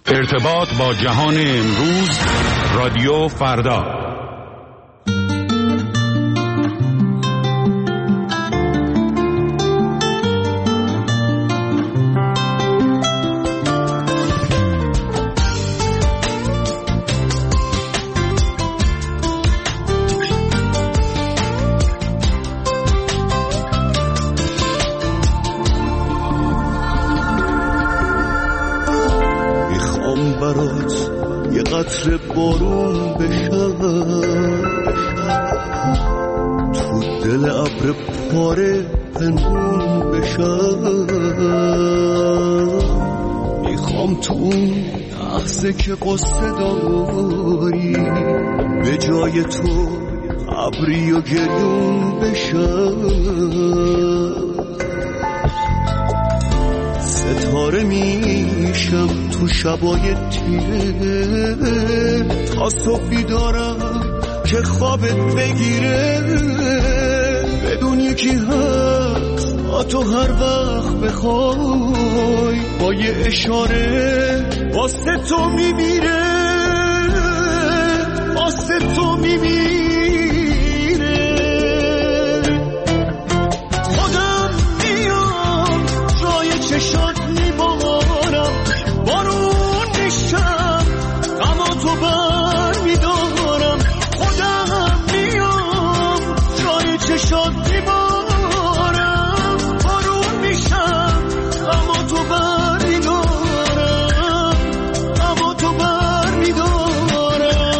ارتباط با جهان امروز، رادیو فردا. برات یه قطره بارون بشم، تو دل ابر پاره پنهون بشم. میخوام تو اون لحظه که قصه داری به جای تو ابری و گریون بشم. ستاره میشم تو شبای تیره، تا صبح بیدارم که خوابت بگیره. بدون یکی هست با تو هر وقت بخوای، با یه اشاره واسه تو میمیره، واسه تو میمیره. خودم میام جای چشات میبارم، بارون میشم اما تو بر میدارم. خودم میام جای چشات میبارم، بارون میشم اما تو بر میدارم، اما تو بر میدارم.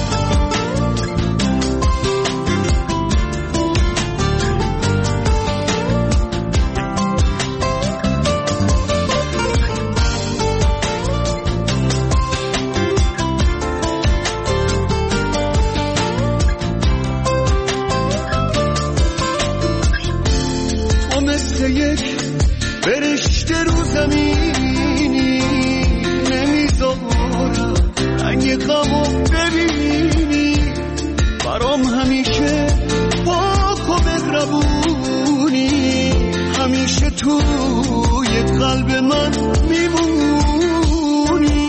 یک برشته رو زمینی نمیذارم رنگ غمو ببینی، برام همیشه پاک و مهربونی، همیشه توی قلب من میمونی.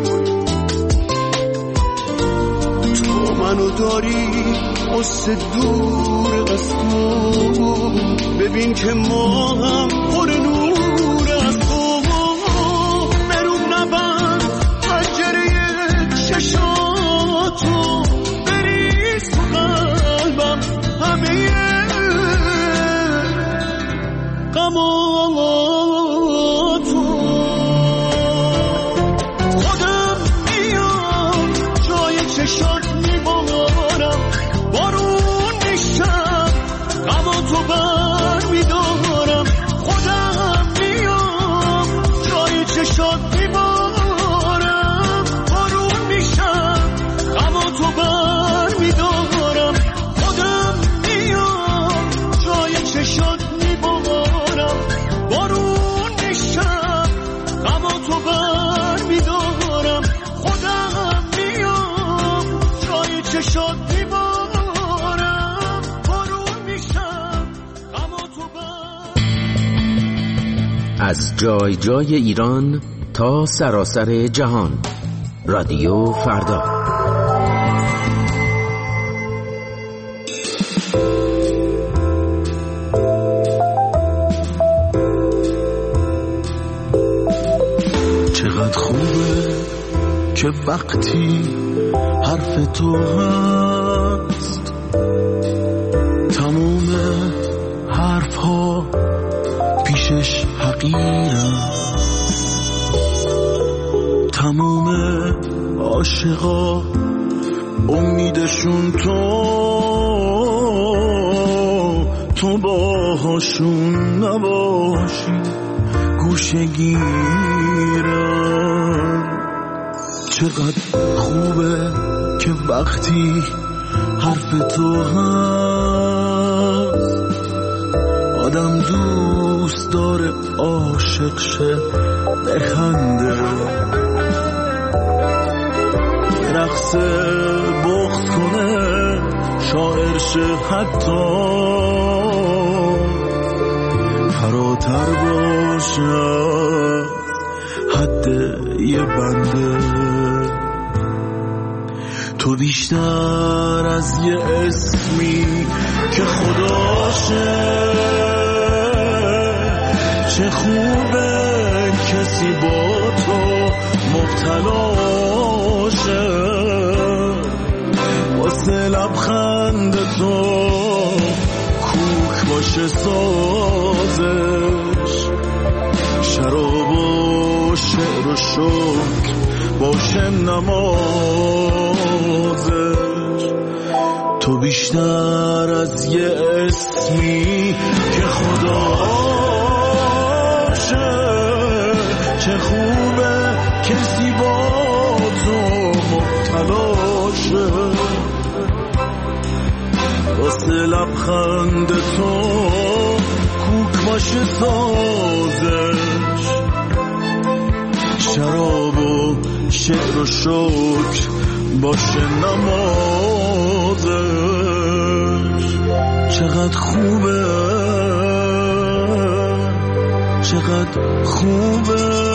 تو منو داری قصه دور از تو، ببین که ما هم پر نور از تو. برون نبند پنجره چشاتو، بریز تو قلبم همه غماتو. خودم میام جای چشات میبارم، بارون میشم اما تو بر میدارم. خودم میام جای چشات میبارم، بارون میشم اما تو بر میدارم. خودم میام جای چشات میبارم، بارون میشم اما تو بر میدارم. خودم میام جای چشات میبارم، بارون میشم اما تو بر. از جای جای ایران تا سراسر جهان، رادیو فردا. چقدر خوبه که وقتی حرف تو هست، تموم حرف ها پیشش حقیرم. تموم عاشقا امیدشون تو باهاشون نباشی گوشه گیرم. چقدر خوبه که وقتی حرف تو هست، آدم دوست داره عاشق شه، بخنده، رقص بغض کنه، شاعر شه، حتی فراتر باشه حد یه بنده. تو بیشتر از یه اسمی که خداشه، چه خوبه کسی با تو مبتلاشه، واسه لبخند تو کوک باشه سازش، شراب و شعر و شکر باشه نمازش. تو بیشتر از یه اسمی که خداشه، چه خوبه کسی با تو مبتلاشه، واسه لبخند تو کوک باشه سازش، شراب و شعر و شکر باشه نمازش. چقدر خوبه، چقدر خوبه.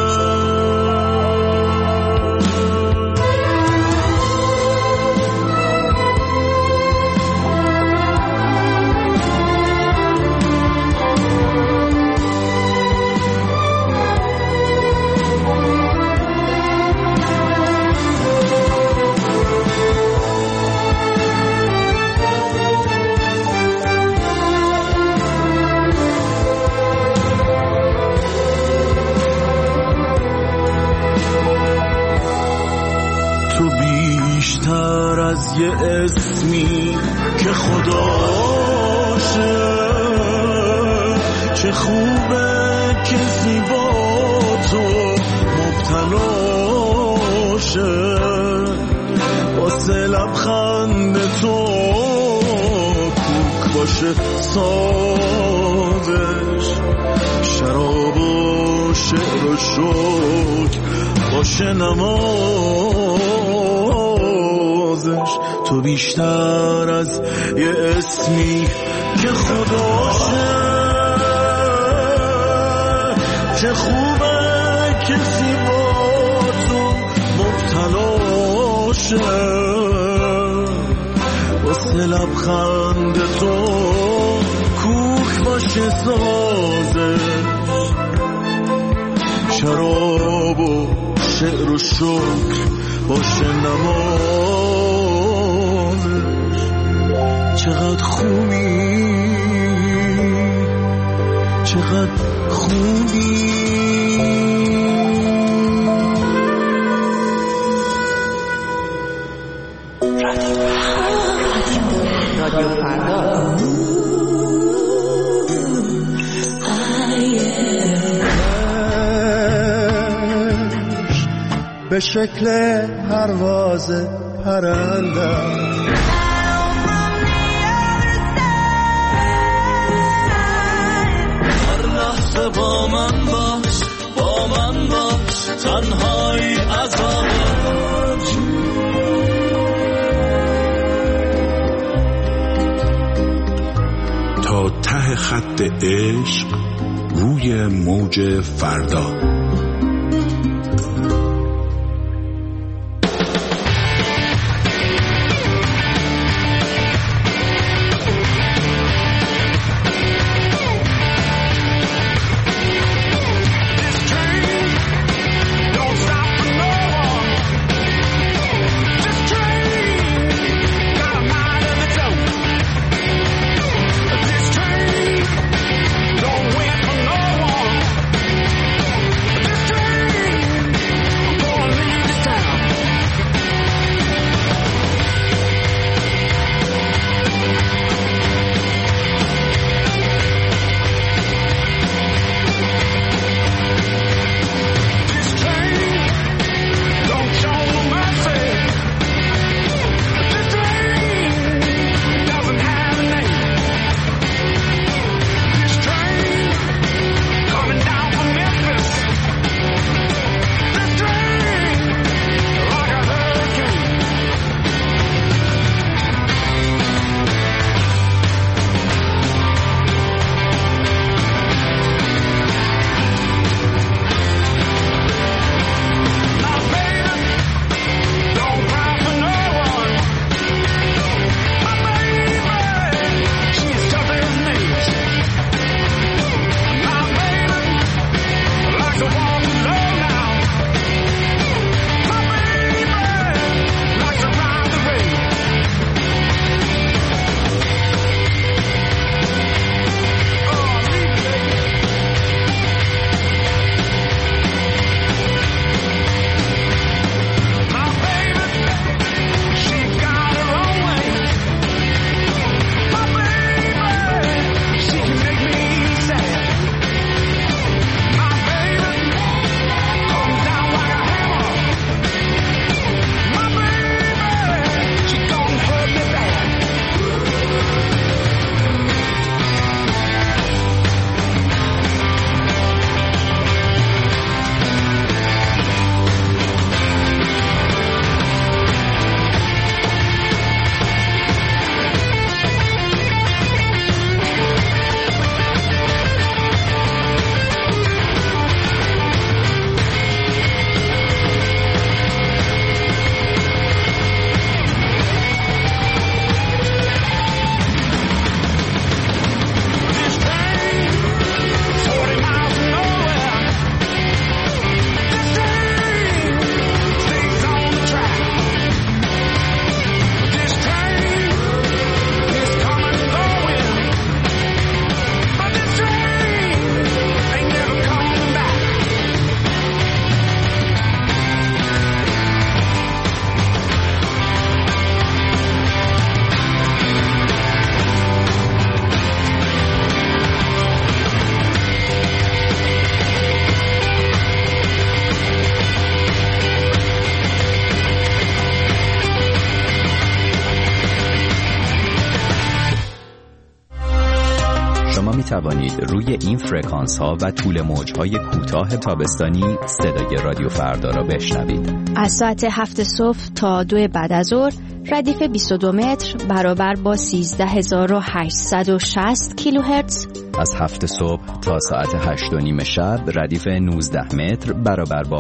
بیشتر از یه اسمی که خداشه، چه خوبه کسی با تو مبتلاشه، واسه لبخند تو کوک باشه سازش، شراب و شعر و شکر باشه نمازش. تو بیشتر از یه اسمی که خداشه، چه خوبه کسی با تو مبتلاشه، واسه لبخند تو کوک باشه سازش، شراب و شعر و شکر باشه نمازش. چقدر خوبی، چقدر خوبی. رادیو فردا. به شکل پرواز پرنده هر لحظه با من باش، با من باش، تنهایی عذابم. تا ته خط عشق روی موج فردا. توانید روی این فرکانس ها و طول موج های کوتاه تابستانی صدای رادیو فردا را بشنوید. از ساعت 7 صبح تا 2 بعد از ظهر ردیف 22 متر برابر با 13860 کیلوهرتز. از 7 صبح تا ساعت 8:30 شب ردیف 19 متر برابر با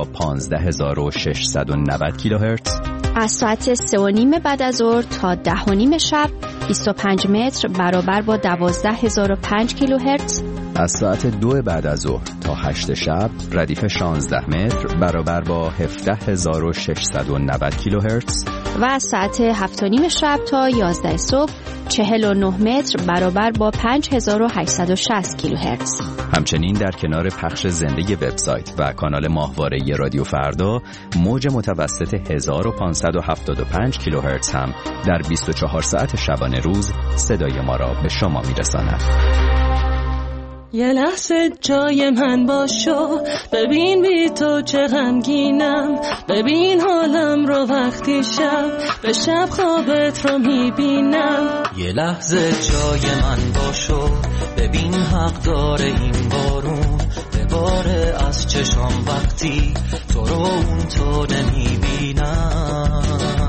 15690 کیلوهرتز. از ساعت 3:30 بعد از ظهر تا 10:30 شب 25 متر برابر با 12005 کیلوهرتز. از ساعت 2 بعد از ظهر تا 8 شب ردیف 16 متر برابر با 17690 کیلوهرتز. و از ساعت 7:30 شب تا 11 صبح 49 متر برابر با 5860 کیلوهرتز. همچنین در کنار پخش زنده وبسایت و کانال ماهواره رادیو فردا، موج متوسط 1575 کیلوهرتز هم در 24 ساعت شبانه روز صدای ما را به شما میرساند. یه لحظه جای من باشو، ببین بی تو چه غمگینم، ببین حالم رو وقتی شب به شب خوابت رو میبینم. یه لحظه جای من باشو، ببین حق داره این بارون بباره از چشام وقتی تو رو اون تو نمیبینم.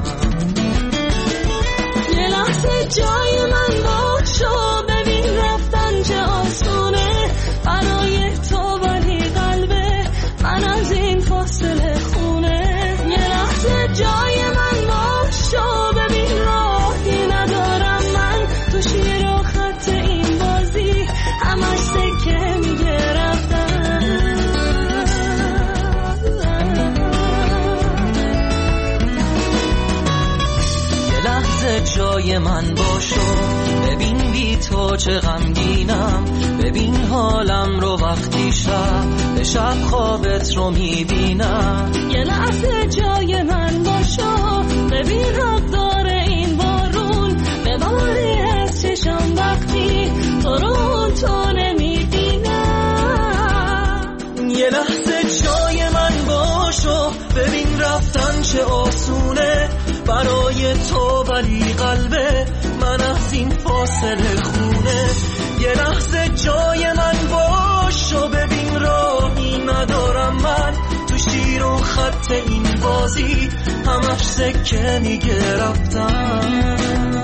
یه لحظه جای من باشو، ببین رفتن چه آسونه برای تو، ولی قلبه من از این فاصله خونه. یه لحظه جای من باشو، ببین راهی ندارم من تو شیر و خط این بازی، همش سکه میگه رفتن. یه لحظه جای من باشو، ببین بی تو چه غمگینم، ببین حالم رو وقتی شب به شب خوابت رو میبینم. یه لحظه جای من باشو، ببین حق داره این بارون بباری از چشم وقتی تو رو تو نمیبینم. یه لحظه جای من باشو، ببین رفتن چه آسونه برای تو، ولی قلبه من از این فاصله خونه. یه لحظه جای من باشو، ببین راهی ندارم من تو شیر و خط این بازی، همش سکه میگه رفتن.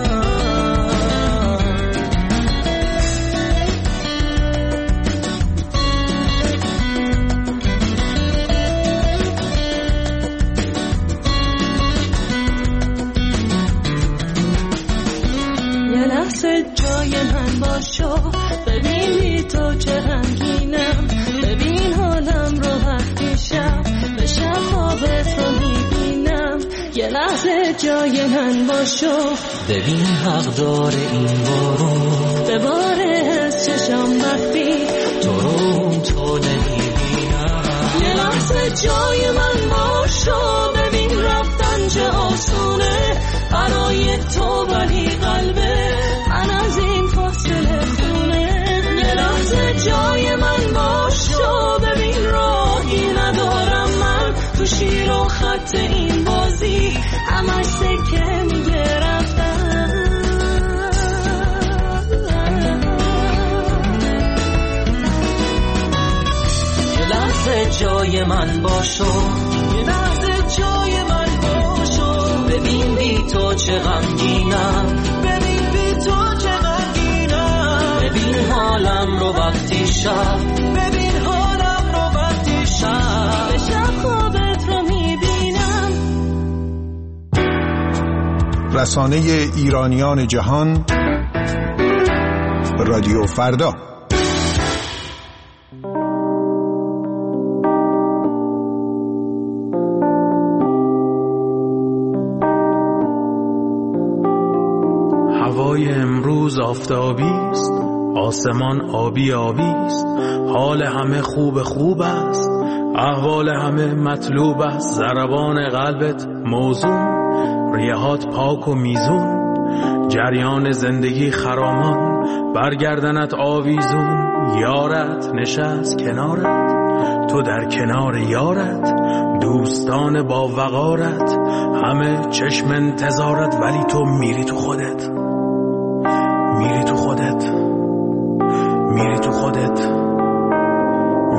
جای من باشو، ببین بی تو چه غمگینم، ببین حالم رو وقتی شب به شب خوابت رو میبینم. یه لحظه جای من باشو، ببین حق داره این بارون بباره از چشم وقتی تو رو تو نمیبینم. یه لحظه جای من باشو، ببین رفتن چه آسونه برای تو، ولی قلبه من از این فاصله خونه. یه لحظه جای من باشو، ببین راهی ندارم من تو شیر و خط این بازی، همش سکه میگه رفتن. یه لحظه جای من باشو، یه لحظه جای من باشو، ببین بی تو چه غمگینم، ببین بی تو چه غمگینم، ببین حالم رو وقتی شب، ببین حالم رو وقتی شب به شب خوابت رو میبینم. رسانه ایرانیان جهان، رادیو فردا. هوای امروز آفتابی است، آسمان آبی آبی است، حال همه خوب است، احوال همه مطلوب است، ضربان قلبت موزون، ریهات پاک و میزون، جریان زندگی خرامان، برگردنت آویزون، یارت نشست کنارت، تو در کنار یارت، دوستان با وقارت، همه چشم انتظارت، ولی تو میری تو خودت، میری تو خودت، میری تو خودت.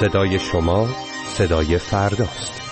صدای شما صدای فرداست.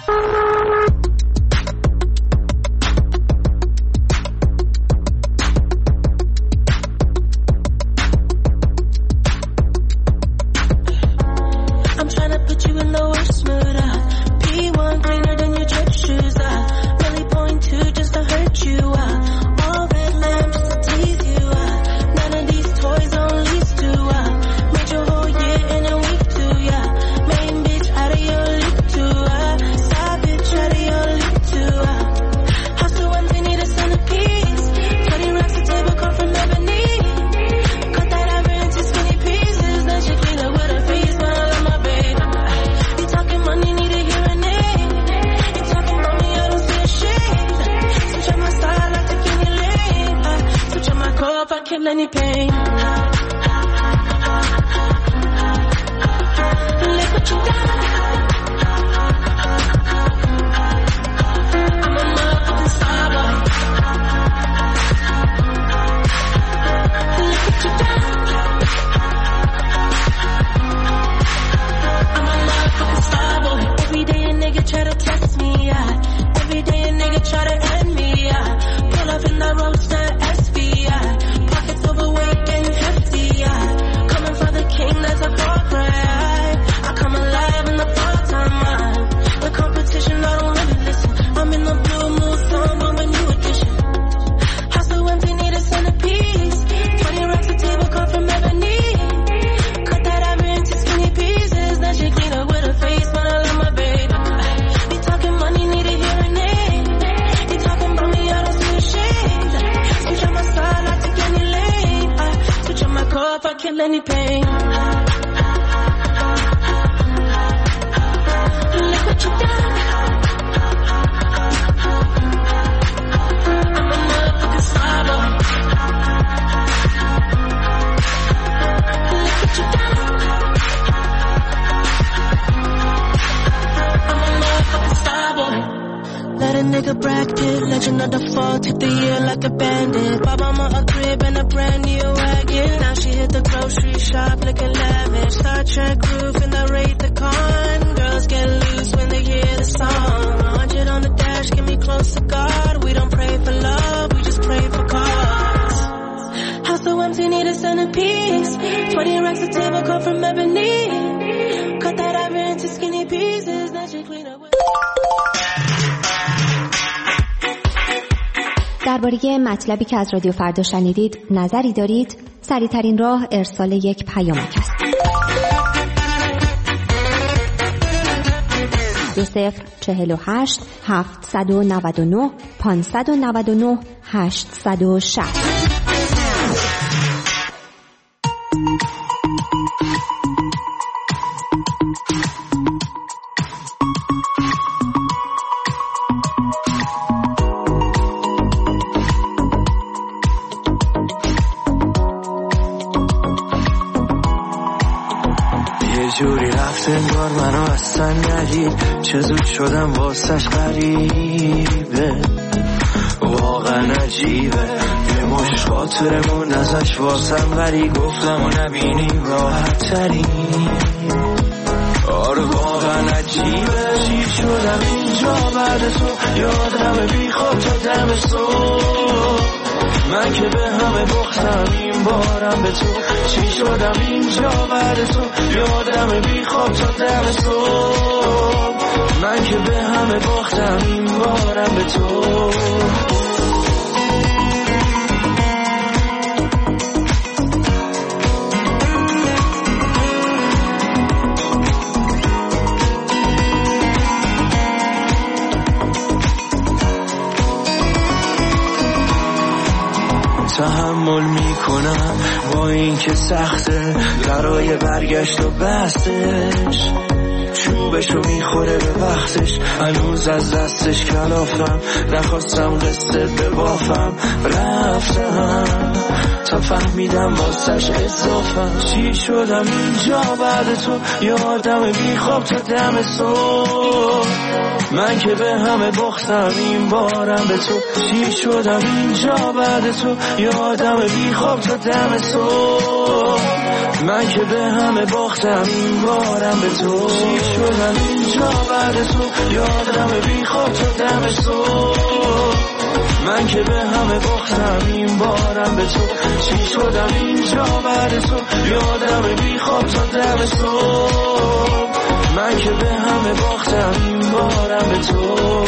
درباره مطلبی که از رادیو فردا شنیدید نظری دارید؟ سریع‌ترین راه ارسال یک پیامک است. 2048 799 599 860. جوری رفت انگار منو اصلا ندید، چه زود شدم واسش غریبه، واقعا عجیبه. یه مش خاطرمون ازش واسم ولی گفتم و نبینیم راحت ترین. آره واقعا عجیبه، چی شدم اینجا بعد تو، یادم بی خواب تا دم صبح. من که به همه بختم این بارم به تو، چی شدم اینجا بعد تو، یادم بی خواب تا دم صبح. من که به همه بختم این بارم به تو. تحمل میکنم با این که سخته، برای برگشت و بستش چوب خوابشو میخوره به وقتش، هنوز از دستش کلافم، نخواستم قصه ببافم، رفتم تا فهمیدم واسش اضافم. چی شدم اینجا بعد تو، یادم بیخواب تا دم صبح، من که به همه باختم این بارم به تو. چی شدم اینجا بعد تو، یادم بیخواب تا دم صبح، من که به همه باختم این بارم به تو. چی شدم اینجا بعد تو، یادم بیخواب تا دم صبح، من که به همه باختم این بارم به تو. چی شدم اینجا بعد تو، یادم بیخواب تا دم صبح، من که به همه باختم این بارم به تو.